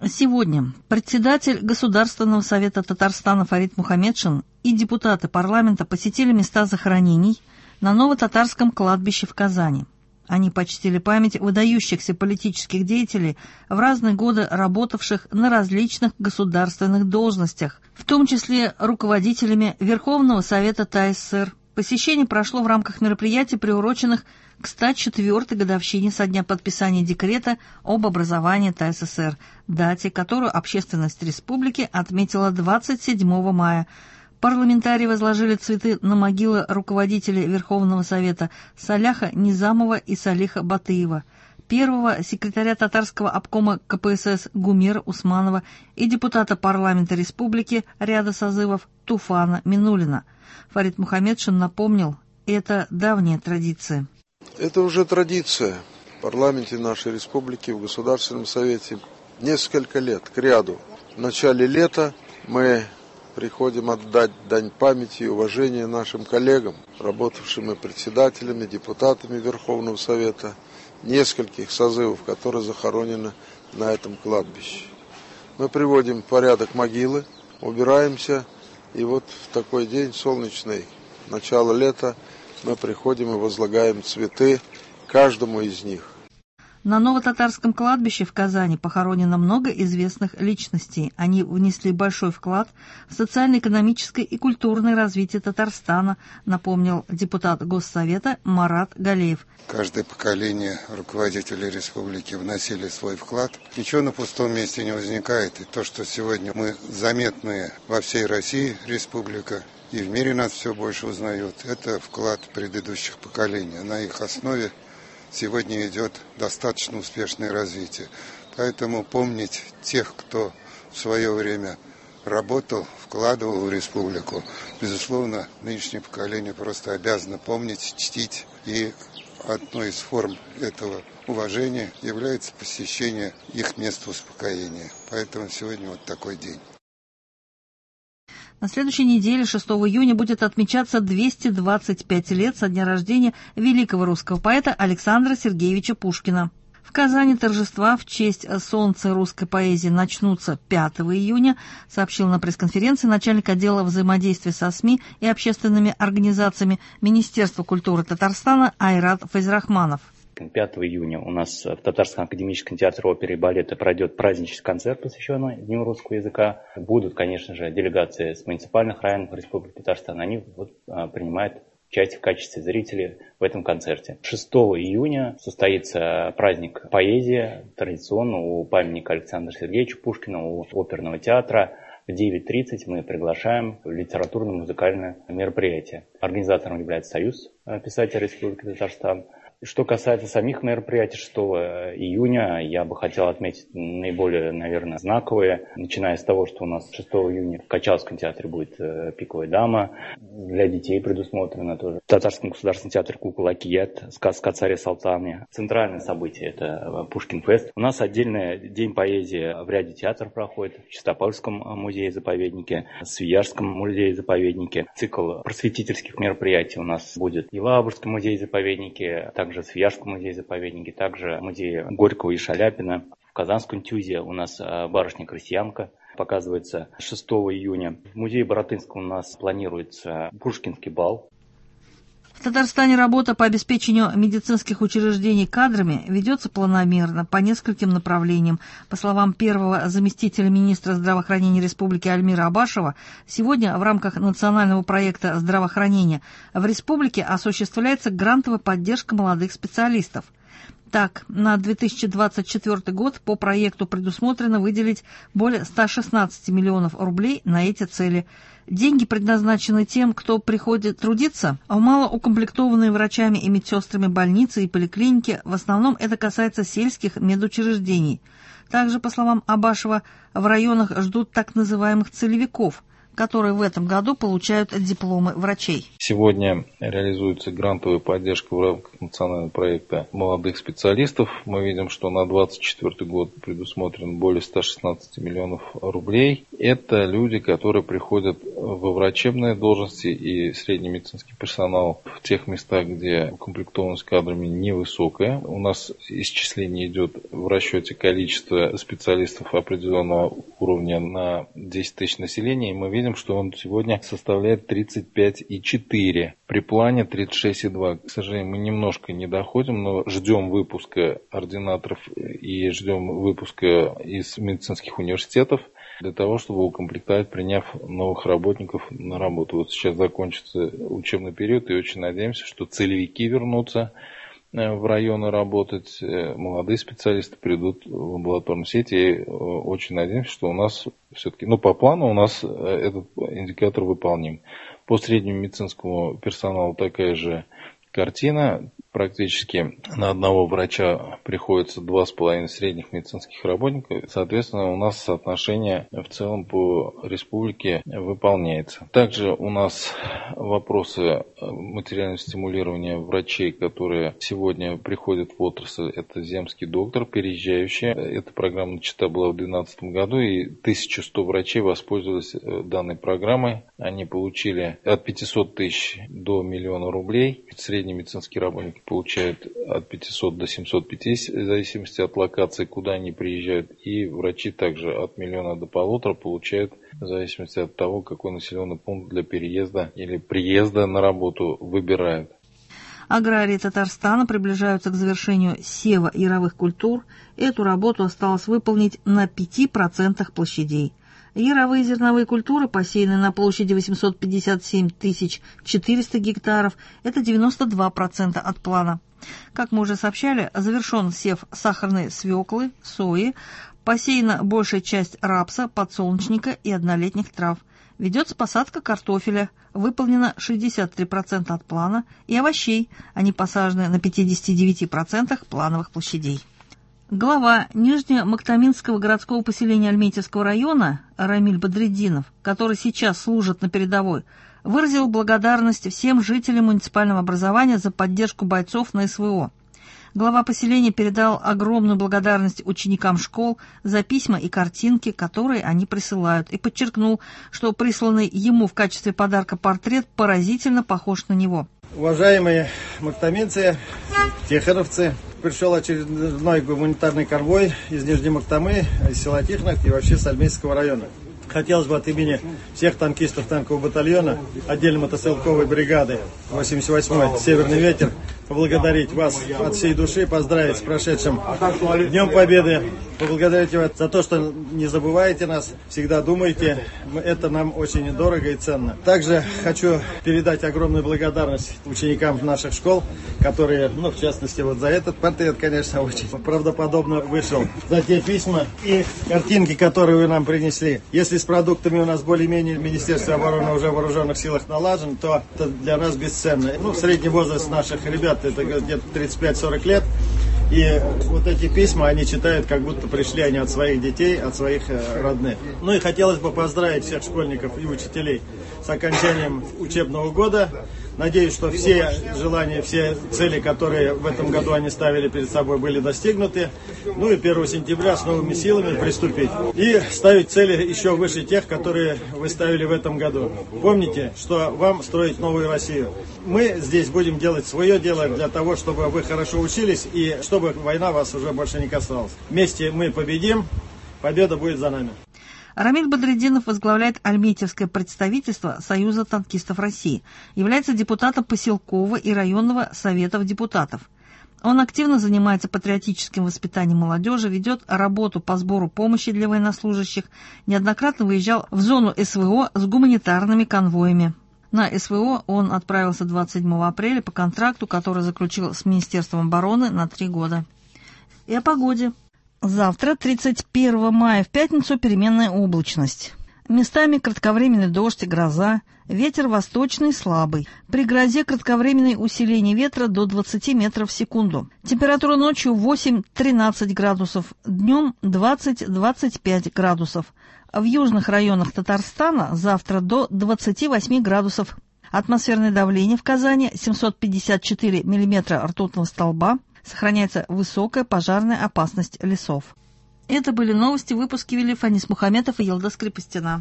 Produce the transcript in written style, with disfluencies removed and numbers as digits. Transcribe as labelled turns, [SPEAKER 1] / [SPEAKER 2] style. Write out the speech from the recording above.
[SPEAKER 1] Сегодня председатель Государственного совета Татарстана Фарид Мухамедшин и депутаты парламента посетили места захоронений на Новотатарском кладбище в Казани. Они почтили память выдающихся политических деятелей, в разные годы работавших на различных государственных должностях, в том числе руководителями Верховного Совета ТАССР. Посещение прошло в рамках мероприятий, приуроченных к 104-й годовщине со дня подписания декрета об образовании ТАССР, дате, которую общественность республики отметила 27 мая. Парламентарии возложили цветы на могилы руководителей Верховного Совета Саляха Низамова и Салиха Батыева, первого секретаря татарского обкома КПСС Гумера Усманова и депутата парламента республики ряда созывов Туфана Минуллина. Фарид Мухамедшин напомнил, это давняя традиция.
[SPEAKER 2] Это уже традиция в парламенте нашей республики, в Государственном совете. Несколько лет кряду. В начале лета мы приходим отдать дань памяти и уважения нашим коллегам, работавшим и председателями, депутатами Верховного Совета, нескольких созывов, которые захоронены на этом кладбище. Мы приводим в порядок могилы, убираемся, и вот в такой день солнечный, начало лета, мы приходим и возлагаем цветы каждому из них.
[SPEAKER 1] На Новотатарском кладбище в Казани похоронено много известных личностей. Они внесли большой вклад в социально-экономическое и культурное развитие Татарстана, напомнил депутат Госсовета Марат Галеев.
[SPEAKER 3] Каждое поколение руководителей республики вносили свой вклад. Ничего на пустом месте не возникает. И то, что сегодня мы заметные во всей России республика, и в мире нас все больше узнают, это вклад предыдущих поколений. На их основе сегодня идет достаточно успешное развитие. Поэтому помнить тех, кто в свое время работал, вкладывал в республику, безусловно, нынешнее поколение просто обязано помнить, чтить. И одной из форм этого уважения является посещение их места успокоения. Поэтому сегодня вот такой день.
[SPEAKER 1] На следующей неделе, 6 июня, будет отмечаться 225 лет со дня рождения великого русского поэта Александра Сергеевича Пушкина. В Казани торжества в честь солнца русской поэзии начнутся 5 июня, сообщил на пресс-конференции начальник отдела взаимодействия со СМИ и общественными организациями Министерства культуры Татарстана Айрат Файзрахманов.
[SPEAKER 4] 5 июня у нас в Татарском академическом театре оперы и балета пройдет празднический концерт, посвященный Дню русского языка. Будут, конечно же, делегации с муниципальных районов Республики Татарстан. Они принимают участие в качестве зрителей в этом концерте. 6 июня состоится праздник поэзии, традиционно у памятника Александру Сергеевичу Пушкину, у оперного театра. В 9:30 мы приглашаем в литературно-музыкальное мероприятие. Организатором является Союз писателей Республики Татарстан. Что касается самих мероприятий, 6 июня я бы хотел отметить наиболее, наверное, знаковые. Начиная с того, что у нас 6 июня в Качалском театре будет «Пиковая дама». Для детей предусмотрено тоже. В Татарском государственном театре «Кукол Акият», сказка о царе Салтане. Центральное событие – это Пушкин-фест. У нас отдельный день поэзии в ряде театров проходит. В Чистопольском музее-заповеднике, в Свияжском музее-заповеднике. Цикл просветительских мероприятий у нас будет в Елабужском музее-заповеднике, также в Свияжском музее-заповеднике, также в музее Горького и Шаляпина. В Казанском ТЮЗе у нас барышня-крестьянка показывается 6 июня. В музее Баратынского у нас планируется Пушкинский бал.
[SPEAKER 1] В Татарстане работа по обеспечению медицинских учреждений кадрами ведется планомерно по нескольким направлениям. По словам первого заместителя министра здравоохранения Республики Альмира Абашева, сегодня в рамках национального проекта здравоохранения в республике осуществляется грантовая поддержка молодых специалистов. Так, на 2024 год по проекту предусмотрено выделить более 116 миллионов рублей на эти цели. Деньги предназначены тем, кто приходит трудиться, а в малоукомплектованные врачами и медсестрами больницы и поликлиники, в основном это касается сельских медучреждений. Также, по словам Абашева, в районах ждут так называемых целевиков, которые в этом году получают дипломы врачей.
[SPEAKER 5] Сегодня реализуется грантовая поддержка в рамках национального проекта молодых специалистов. Мы видим, что на 2024 год предусмотрено более 116 миллионов рублей. Это люди, которые приходят во врачебные должности и средний медицинский персонал в тех местах, где укомплектованность кадрами невысокая. У нас исчисление идет в расчете количества специалистов определенного уровня на 10 тысяч населения, и мы видим, что он сегодня составляет 35,4 при плане 36,2. К сожалению, мы немножко не доходим, но ждем выпуска ординаторов и ждем выпуска из медицинских университетов для того, чтобы укомплектовать, приняв новых работников на работу. Вот сейчас закончится учебный период, и очень надеемся, что целевики вернутся в районы работать, молодые специалисты придут в амбулаторную сеть, и очень надеемся, что у нас все-таки, по плану у нас этот индикатор выполним. По среднему медицинскому персоналу такая же картина. Практически на одного врача приходится 2,5 средних медицинских работника. Соответственно, у нас соотношение в целом по республике выполняется. Также у нас вопросы материального стимулирования врачей, которые сегодня приходят в отрасль. Это земский доктор, переезжающий. Эта программа начата была в 2012 году, и 1100 врачей воспользовались данной программой. Они получили от 500 тысяч до 1 миллиона рублей. Средний медицинский работник получают от 500 до 750, в зависимости от локации, куда они приезжают. И врачи также от 1 миллиона до 1,5 получают, в зависимости от того, какой населенный пункт для переезда или приезда на работу выбирают.
[SPEAKER 1] Аграрии Татарстана приближаются к завершению сева яровых культур. Эту работу осталось выполнить на 5% площадей. Яровые зерновые культуры, посеянные на площади 857 400 гектаров, это 92% от плана. Как мы уже сообщали, завершен сев сахарной свеклы, сои, посеяна большая часть рапса, подсолнечника и однолетних трав. Ведется посадка картофеля, выполнено 63% от плана, и овощей, они посажены на 59% плановых площадей. Глава Нижнемактаминского городского поселения Альметьевского района Рамиль Бадретдинов, который сейчас служит на передовой, выразил благодарность всем жителям муниципального образования за поддержку бойцов на СВО. Глава поселения передал огромную благодарность ученикам школ за письма и картинки, которые они присылают, и подчеркнул, что присланный ему в качестве подарка портрет поразительно похож на него.
[SPEAKER 6] Уважаемые мактаминцы, техеровцы, пришел очередной гуманитарный конвой из Нижней Мактамы, из села Тихнах и вообще с Альметьевского района. Хотелось бы от имени всех танкистов танкового батальона, отдельно мотострелковой бригады 88-й «Северный ветер» поблагодарить вас от всей души, поздравить с прошедшим Днем Победы, поблагодарить вас за то, что не забываете нас, всегда думаете, это нам очень дорого и ценно. Также хочу передать огромную благодарность ученикам наших школ, которые, в частности, вот за этот портрет, конечно, очень правдоподобно вышел, за те письма и картинки, которые вы нам принесли. Если с продуктами у нас более-менее Министерство обороны уже в вооруженных силах налажен, то это для нас бесценно. Средний возраст наших ребят это где-то 35-40 лет. И вот эти письма они читают, как будто пришли они от своих детей, от своих родных. И хотелось бы поздравить всех школьников и учителей с окончанием учебного года. Надеюсь, что все желания, все цели, которые в этом году они ставили перед собой, были достигнуты. И 1 сентября с новыми силами приступить. И ставить цели еще выше тех, которые вы ставили в этом году. Помните, что вам строить новую Россию. Мы здесь будем делать свое дело для того, чтобы вы хорошо учились и чтобы война вас уже больше не касалась. Вместе мы победим. Победа будет за нами.
[SPEAKER 1] Рамиль Бадретдинов возглавляет Альметьевское представительство Союза танкистов России, является депутатом поселкового и районного советов депутатов. Он активно занимается патриотическим воспитанием молодежи, ведет работу по сбору помощи для военнослужащих, неоднократно выезжал в зону СВО с гуманитарными конвоями. На СВО он отправился 27 апреля по контракту, который заключил с Министерством обороны на 3 года. И о погоде. Завтра, 31 мая, в пятницу, переменная облачность. Местами кратковременный дождь и гроза, ветер восточный слабый. При грозе кратковременное усиление ветра до 20 метров в секунду. Температура ночью 8-13 градусов, днем 20-25 градусов. В южных районах Татарстана завтра до 28 градусов. Атмосферное давление в Казани 754 миллиметра ртутного столба. Сохраняется высокая пожарная опасность лесов. Это были новости, выпуски вели Фанис Мухаметов и Елдас Крепостина.